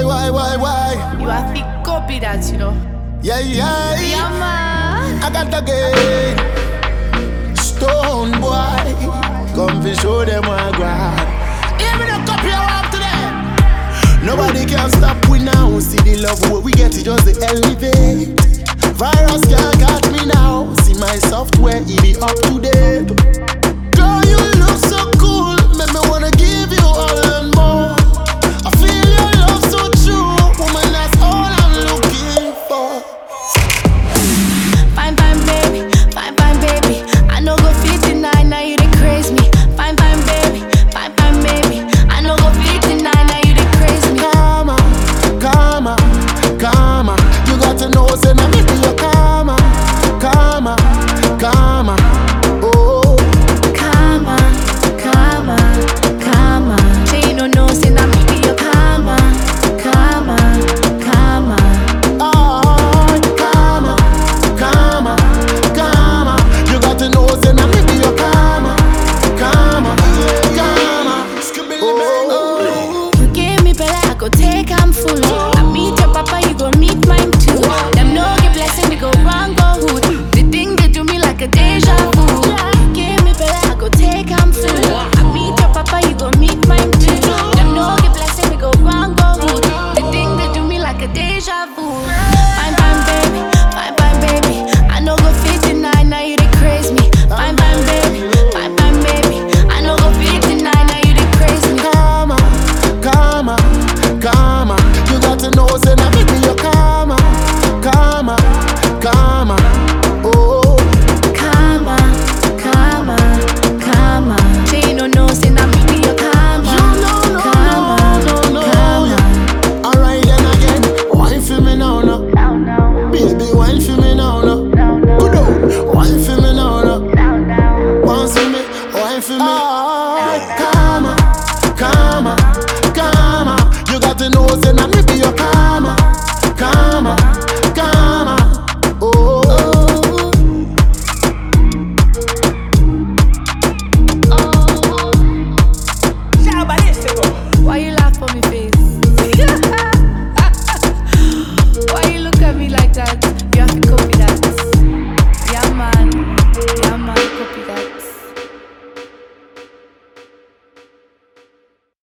Why? You have to copy that, you know. Yeah. Yeah, man. I got the game. Stone boy, come fi show them what I got. Even a copy I walk to them. Nobody can stop we now. See the love what we get, it just the elevate. Virus can't catch me now. See my software, it be up to date.